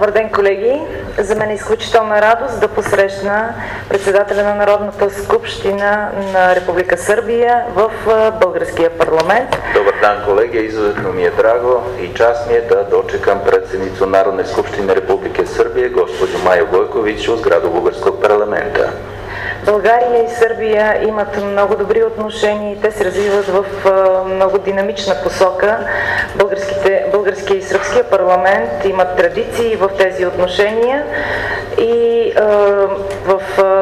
Добър ден, колеги! За мен е изключителна радост да посрещна председателя на Народната skupština на Република Сърбия в българския парламент. Dobar dan, kolege, izuzetno mi je drago i čast mi je da dočekam predsjednicu Narodne skupštine Republike Srbije, gospođu Maju Gojković, u zgradu Bugarskog parlamenta. България и Сърбия имат много добри отношения и те се развиват в много динамична посока. Българския и сръбския парламент имат традиции в тези отношения и в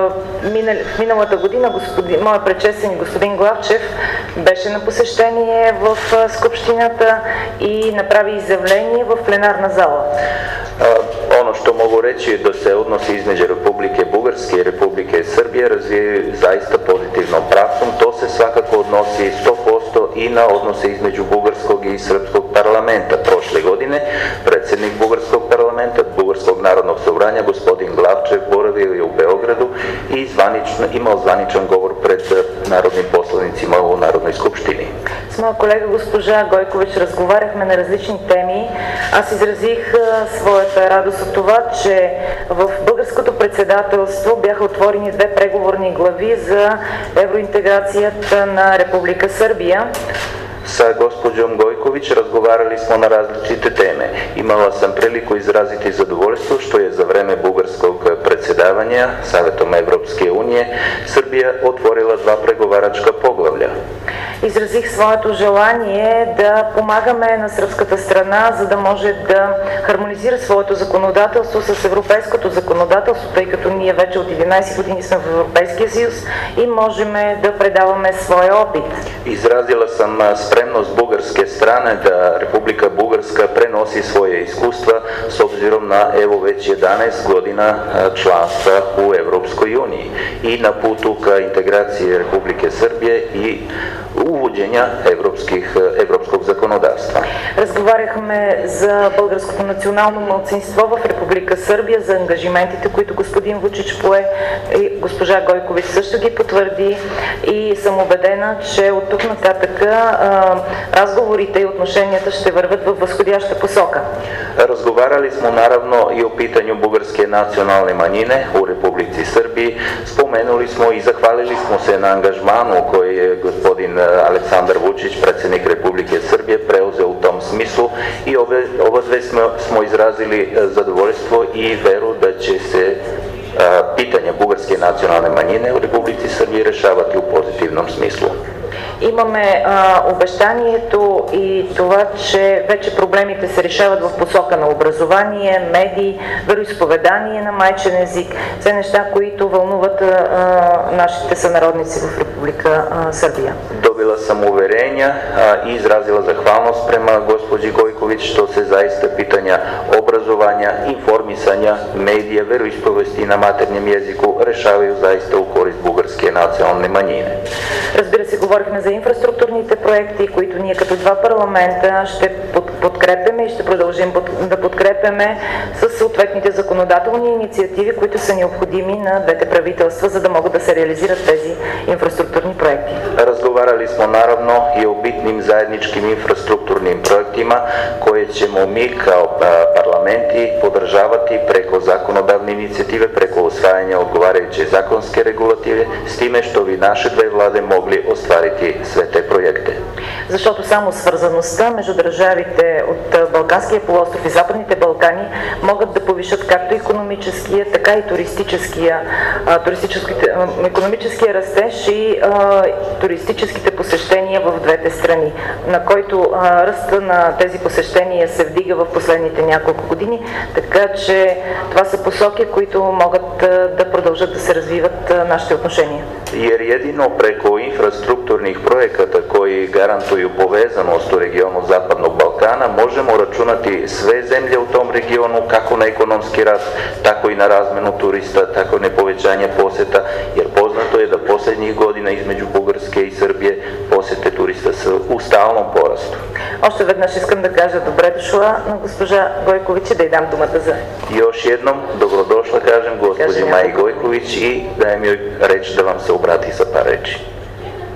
миналата година моят предшественик господин Главчев беше на посещение в Скупщината и направи изявление в пленарна зала. Ono što mogu reći je da se odnosi između Republike Bugarske i Republike Srbije razvijaju zaista pozitivnom pravcom. To se svakako odnosi 100% i na odnose između Bugarskog i Srpskog parlamenta. Prošle godine predsjednik Bugarskog parlamenta, Bugarskog narodnog sobranja, gospodin Glavčev, boravio je u Beogradu i imao zvaničan govor pred narodnim poslanicima u Narodnoj skupštini. С моя колега госпожа Гойкович разговаряхме на различни теми. Аз изразих своята радост от това, че в българското председателство бяха отворени две преговорни глави за евроинтеграцията на Република Сърбия. Sa gospođom Gojković razgovarali smo na različite teme. Imala sam priliku izraziti zadovoljstvo što je za vreme bugarskog predsjedavanja Savetom Evropske unije Srbija otvorila dva pregovaračka poglavlja. Изразих своето желание да помагаме на сръбската страна, за да може да хармонизира своето законодателство с европейското законодателство, тъй като ние вече от 11 години сме в Европейския съюз и можем да предаваме своя опит. Izrazila sam spremnost bugarske strane da Republika Bugarska prenosi svoje iskustva s obzirom na evo već 11 godina članstva u Europskoj uniji i na putu ka integraciji Republike Srbije i uvođenja европскog законодателства. Разговаряхме за българското национално малцинство в Република Сърбия, за ангажиментите, които господин Вучич пое и госпожа Гойкович също ги потвърди и съм убедена, че от тук нататък разговорите и отношенията ще върват в възходяща посока. Razgovarali smo naravno i o pitanju bugarske nacionalne manjine u Republici Srbiji. Spomenuli smo i zahvalili smo se na angažmanu koji je gospodin Aleksandar Vučić, predsjednik Republike Srbije, preuzeo u tom smislu i obadve smo izrazili zadovoljstvo i veru da će se pitanja bugarske nacionalne manjine u Republici Srbiji rešavati u pozitivnom smislu. Имаме обещанието и това, че вече проблемите се решават в посока на образование, медии, вероизповедание на майчин език. Все неща, които вълнуват нашите сънародници в Република Сърбия. Dobila sam uverenja i izrazila zahvalnost prema gospođi Gojković što se zaista pitanja obrazovanja, informisanja, medija, veroispovesti na maternjem jeziku rešavaju zaista u korist bugarske nacionalne manjine. Разбира се, говорихме за инфраструктурните проекти, които ние като два парламента ще подкрепяме и ще продължим да подкрепяме с съответните законодателни инициативи, които са необходими на двете правителства, за да могат да се реализират тези инфраструктурни проекти. Razgovarali smo naravno i o bitnim zajedničkim infrastrukturnim projektima koje ćemo mi kao parlamenti podržavati preko zakonodavne inicijative, preko usvajanja odgovarajuće zakonske regulative, s time što bi naše dve vlade mogli ostvariti sve te projekte. Защото само свързаността между държавите от Балканския полуостров и Западните Балкани могат да повишат както икономическия, така и икономическия растеж и туристическите посещения в двете страни, на който ръста на тези посещения се вдига в последните няколко години, така че това са посоки, които могат да продължат да се развиват нашите отношения. Jer jedino preko infrastrukturnih projekata koji garantuju povezanost u regionu Zapadnog Balkana možemo računati sve zemlje u tom regionu kako na ekonomski rast, tako i na razmenu turista, tako i na povećanje poseta, jer poznato je da posljednjih godina između Bugarske i Srbije posete turista su u stalnom porastu. Още веднъж искам да кажа добре дошла на госпожа Гойкович и да й дам думата за... Još jednom dobrodošla kažem gospođi Maji Gojković i dajem joj reč da vam se obrati sa par reči.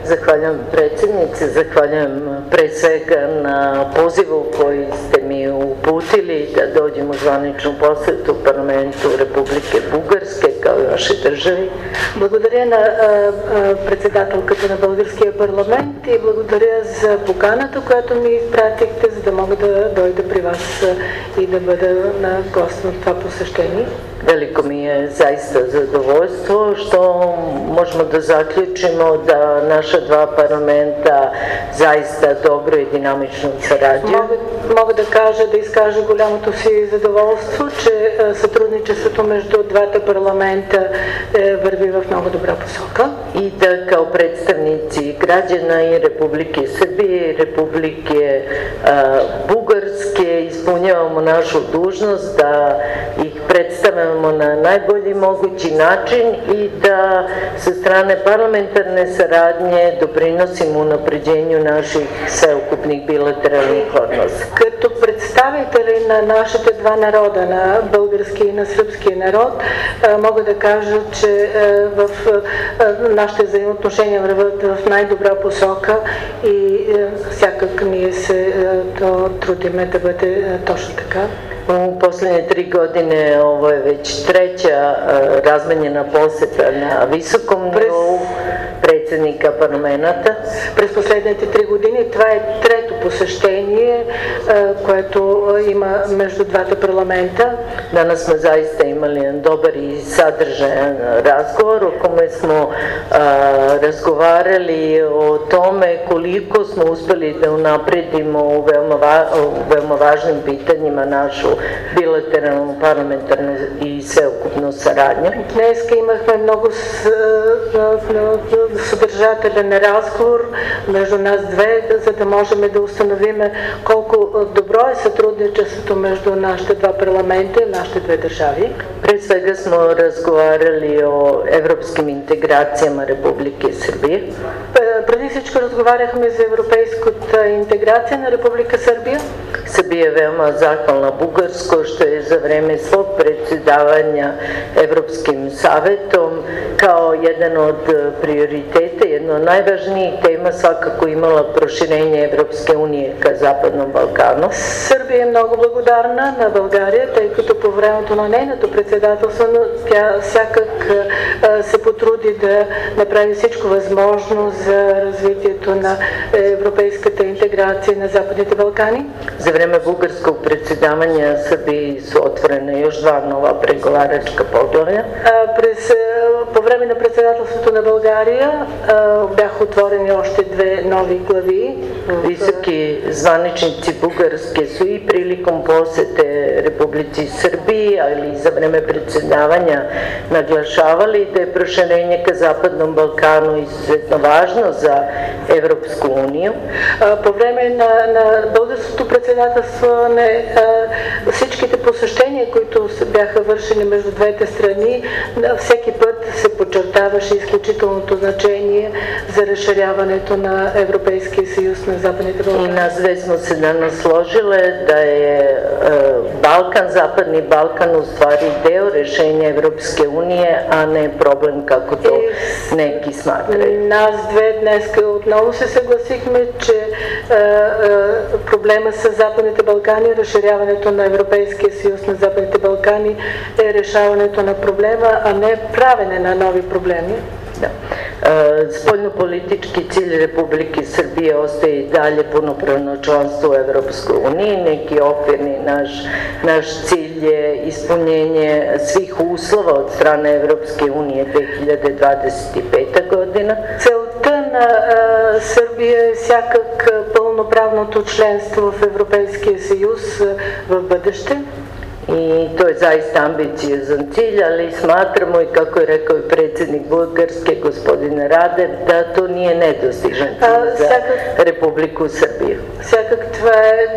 Zahvaljujem predsjednice, zahvaljujem pre svega na pozivu koji ste mi uputili da dođem u zvaničnu posjetu parlamentu Republike Bugarske kao i vašoj državi. Благодаря на председателката на Българския парламент и благодаря за поканата, която ми изпратихте, за да мога да дойда при вас и да бъда на гост на това посещение. Veliko mi je zaista zadovoljstvo što možemo da zaključimo da naša dva parlamenta zaista dobro и динамично сараđuju. Мога да кажа, да изкажа голямото си задоволство, че сътрудничеството между двата парламента върви в много добра посока. I da kao predstavnici građana i Republike Srbije i Republike Bugarske ispunjavamo našu dužnost da ih predstavljamo na najbolji mogući način i da sa strane parlamentarne saradnje doprinosimo unapređenju naših sveukupnih bilateralnih odnosa. Като представители на нашите два народа, на български и на сръбски народ, мога да кажа, че в нашите взаимоотношения върват в най-добра посока и всякак ние се трудиме да бъде точно така. U posljednje 3 godine ovo je već treća razmenjena posjeta na visokom nivou predsjednika parlamenta. През последните 3 години това е трето посещение, което има между двата парламента. Danas smo zaista imali jedan dobar i sadržajan razgovor u kome smo razgovarali o tome koliko smo uspjeli da unapredimo u veoma važnim pitanjima našu bilateralnu, parlamentarnu и sveukupnu saradnju. Днес имахме много съдържателен разговор между нас две, за да можем да установим колко добро е сътрудничеството между нашите два парламента и нашите две държави. Pre svega smo razgovarali o evropskim integracijama Republike Srbije. Преди всичко разговаряхме за европейската интеграция на Република Сърбия. Srbija je veoma zahvalna Bugarskoj što je za vreme svog predsjedavanja Evropskim savetom kao jedan od prioriteta, jedna od najvažnijih tema svakako imala proširenje Evropske unije ka Zapadnom Balkanu. Сърбия е много благодарна на България, тъй като по времето на нейното председателство тя всякак се потруди да направи всичко възможно за развитието на европейската интеграция на Западните Балкани. Za vreme bugarskog predsjedavanja Srbiji su otvorene još 2 nova pregovaračka poglavlja. По време на председателството на България бяха отворени още 2 нови глави. Visoki zvaničnici Bugarske su i prilikom posete Republici Srbiji, ali i za vreme predsjedavanja naglašavali da je proširenje ka Zapadnom Balkanu izuzetno važno za Evropsku uniju. По време на българското председателство всичките посещения, които бяха вършени между двете страни, всеки път се подчертаваше изключителното значение за разширяването на Европейския съюз на Западните Балкани. I nas dve smo se danas složile da je Balkan, Zapadni Balkan u stvari deo rešenja Evropske unije, a ne problem kako to neki smatraju. Нас две днес отново се съгласихме, че проблема с Западните Балкани, разширяването на Европейския съюз на Западните Балкани е решаването на проблема, а не правене на нови проблеми. Da. Spoljnopolitički cilj Republike Srbije ostaje i dalje punopravno članstvo u Evropskoj uniji. Neki okvirni naš cilj je ispunjenje svih uslova od strane Evropske unije 2025 godina. Целта на Сърбия е всякак пълноправното членство в Европейския съюз в бъдеще. I to je zaista ambiciozan cilj, ali smatramo, i kako je rekao i predsjednik Bugarske, gospodin Radev, da to nije nedostižan cilj za Republiku Srbiju. Сякак това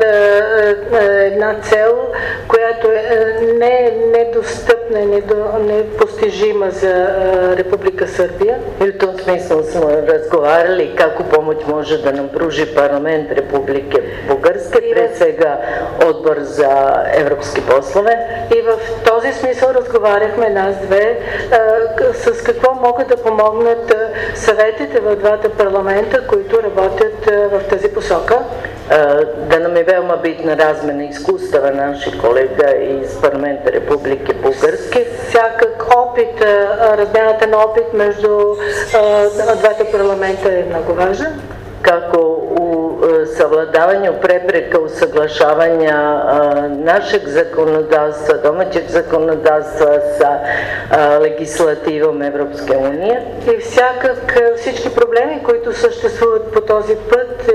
е една цел, която не е недостъпна, непостижима за Република Сърбия. И в том смисъл сме разговаряли како помощ може да нам пружи парламент Републike Bugarske, пред сега Odbor за европски послове. И в този смисъл разговаряхме нас две с какво могат да помогнат съветите в двата парламента, които работят в тази посока. Да нам е veoma bitna razmena iskustava naših kolega iz парламента Републike Bugarske. Всякак опит, размяната на опит между двата парламента е много важен. Kako u savladavanju prepreka usaglašavanja našeg zakonodavstva, domaćeg zakonodavstva sa legislativom Evropske unije. И всякак всички проблеми, които съществуват по този път,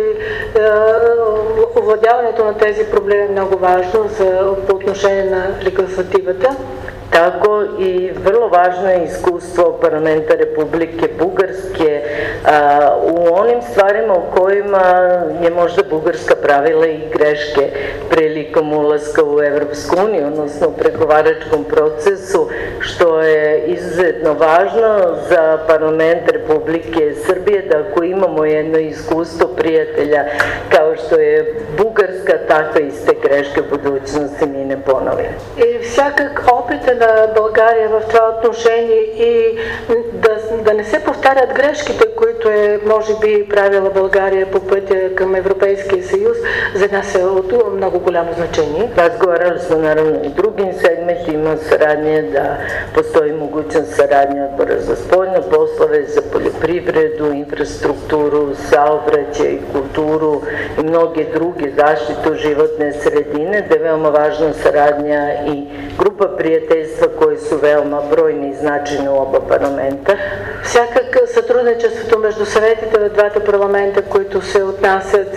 овладяването на тези проблеми е много важно по отношение на легислативата. Tako i vrlo važno je iskustvo parlamenta Republike Bugarske u onim stvarima u kojima je možda Bugarska pravila i greške prilikom ulaska u Evropsku uniju, odnosno u pregovaračkom procesu, što je izuzetno važno za parlament Republike Srbije, da ako imamo jedno iskustvo prijatelja kao što je Bugarska, takve iste greške u budućnosti mi ne ponovimo. И всякак опита на България в това отношение и да не се повтарят грешките, които може би правила България по пътя към Европейския съюз, за нас е от много голямо значение. Разговаряли smo naravno i drugim segmentima saradnje, da postoji mogućnost saradnje Odbora za spoljne poslove, za poljoprivredu, infrastrukturu, saobraćaj, kulturu i mnoge druge, zaštitu životne sredine, da je veoma važna saradnja i grupa prijateljstva koji su veoma brojni i značajni u oba парламента. Всякак сътрудничеството между съветите на двата парламента, които се отнасят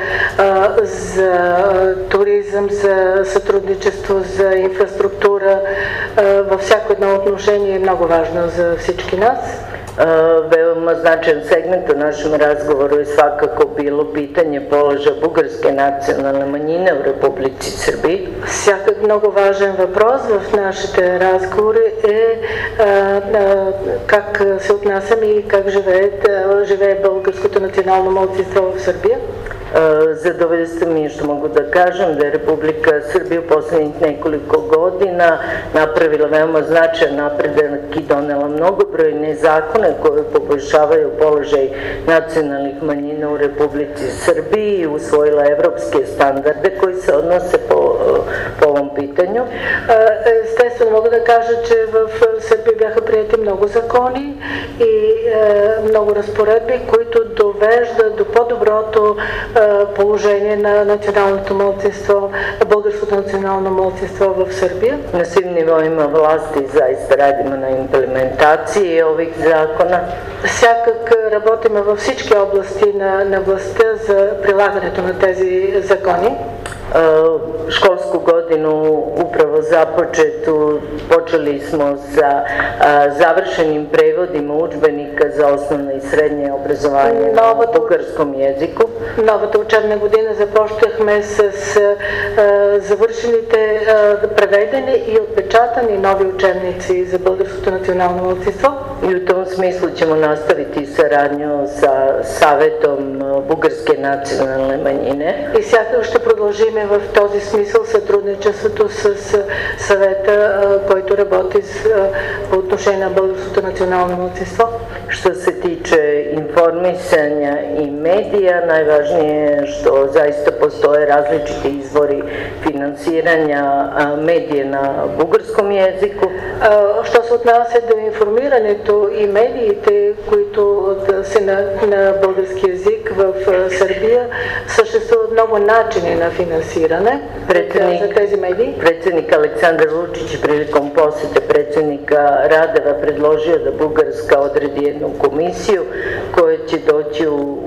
за туризъм, за сътрудничество, за инфраструктура, във всяко едно отношение е много важно за всички нас. Veoma značajan segment u našem razgovoru je svakako bilo pitanje položaja bugarske nacionalne manjine u Republici Srbiji. Всякак много важен въпрос в нашите разговори е как се отнасяме и как живее българското национално малцинство в Сърбия. Zadovoljstvo mi je što mogu da kažem da je Republika Srbija u poslednjih nekoliko godina napravila veoma značajan napredak i donela mnogobrojne zakone koje poboljšavaju položaj nacionalnih manjina u Republici Srbiji i usvojila evropske standarde koji se odnose po ovom pitanju. Естествено мога да кажа, че в Сърбия бяха приети много закони и много разпоредби, които довеждат до по-доброто положение на националното малцинство, българското национално малцинство в Сърбия. На svim nivoima vlasti zaista radimo na implementaciji ovih zakona. Всякак работиме във всички области на властта за прилагането на тези закони. Školsku godinu upravo započetu počeli smo sa završenim prevodima udžbenika za osnovno i srednje obrazovanje na bugarskom jeziku. Новата учебна година започнахме с завършените преведени и отпечатани нови учебници за българското национално малцинство. I u tom smislu ćemo nastaviti saradnju sa Savetom Bugarske nacionalne manjine. И сякаш ще продължиме в този смисъл сътрудничеството с съвета, който работи по отношение на българското национално малцинство. Što se tiče informisanja i medija, najvažnije je što zaista postoje različiti izvori finansiranja medije na bugarskom jeziku. Що се отнася до информирането и медиите, които са на български език в Сърбия, съществуват много начини на финансиране за тези медии. Predsjednik Aleksandar Vučić prilikom posjete predsjednika Radeva predložio da Bugarska odredi jednu komisiju koja će doći u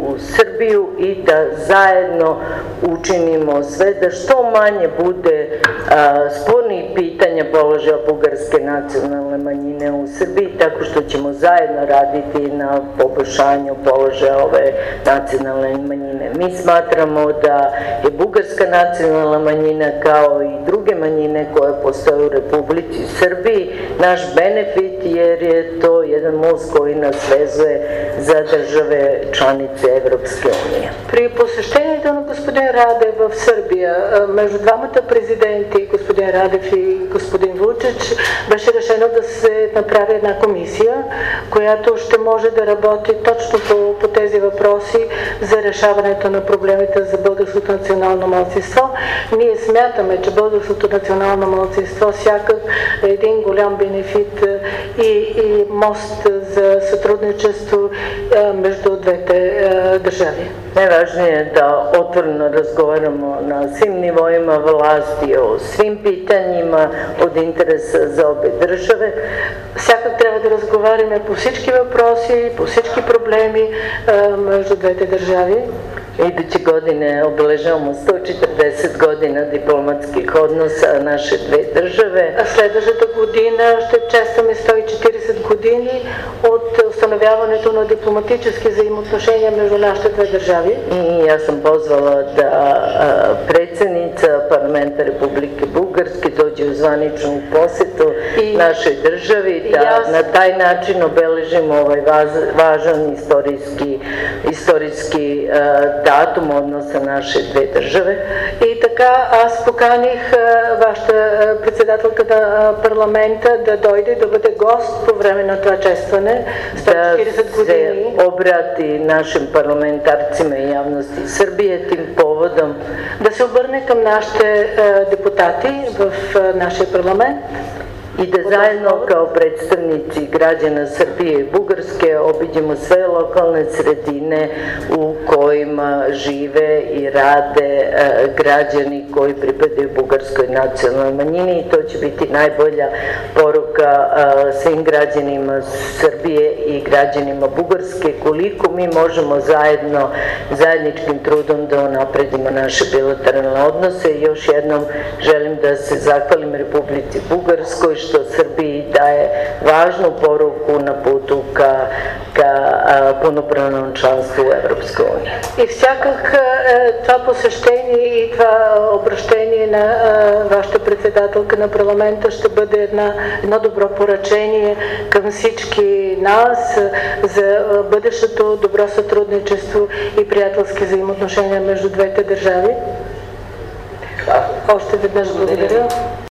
u Srbiju i da zajedno učinimo sve da što manje bude spornih pitanja položaja bugarske nacionalne manjine u Srbiji, tako što ćemo zajedno raditi na poboljšanju položaja ove nacionalne manjine. Mi smatramo da je bugarska nacionalna manjina kao i druge manjine koje postoje u Republici Srbiji naš benefit, jer je to jedan most koji nas vezuje za države članice Evropske unije. При посещението на господин Радев в Сърбия, между двамата президенти, господин Радев и господин Вучич, беше решено да се направи една комисия, която ще може да работи точно по тези въпроси за решаването на проблемите за българското национално малцинство. Ние смятаме, че българското национално малцинство сякак е един голям бенефит и мост за сътрудничество между двете държави. Najvažnije je da otvoreno razgovaramo na svim nivoima vlasti o svim pitanjima od interesa za obe države. Сякак трябва да разговаряме по всички въпроси, по всички проблеми между двете държави. Iduće godine obeležavamo 140 godina diplomatskih odnosa naše dve države. А следващата година ще честваме 140 години от установяването на дипломатически взаимоотношения между нашите две държави. I ja sam pozvala da predsjednica parlamenta Republike Bugarske dođe u zvaničnu posjetu našoj državi, da na taj način obeležimo ovaj važan istorijski datum odnosa naše dve države. И така аз поканих вашата председателка на парламента да дойде да бъде гост по време на това честване 140 години. Да се обрати нашим парламентарцima и javnosti Srbije tim povodom. Да се обърне към нашите депутати в нашия парламент. I da zajedno kao predstavnici građana Srbije i Bugarske obiđemo sve lokalne sredine u kojima žive i rade građani koji pripadaju bugarskoj nacionalnoj manjini, i to će biti najbolja poruka svim građanima Srbije i građanima Bugarske koliko mi možemo zajedničkim trudom da unapredimo naše bilateralne odnose. I još jednom želim da se zahvalim Republici Bugarskoj što Srbiji daje važnu poruku na putu ka punopravnom članstvu u Evropskoj uniji. И всякак това посещение и това обращение на вашата председателка на парламента ще бъде едно добро поръчение към всички нас за бъдещето добро сътрудничество и приятелски взаимоотношения между двете държави. Още веднъж благодаря.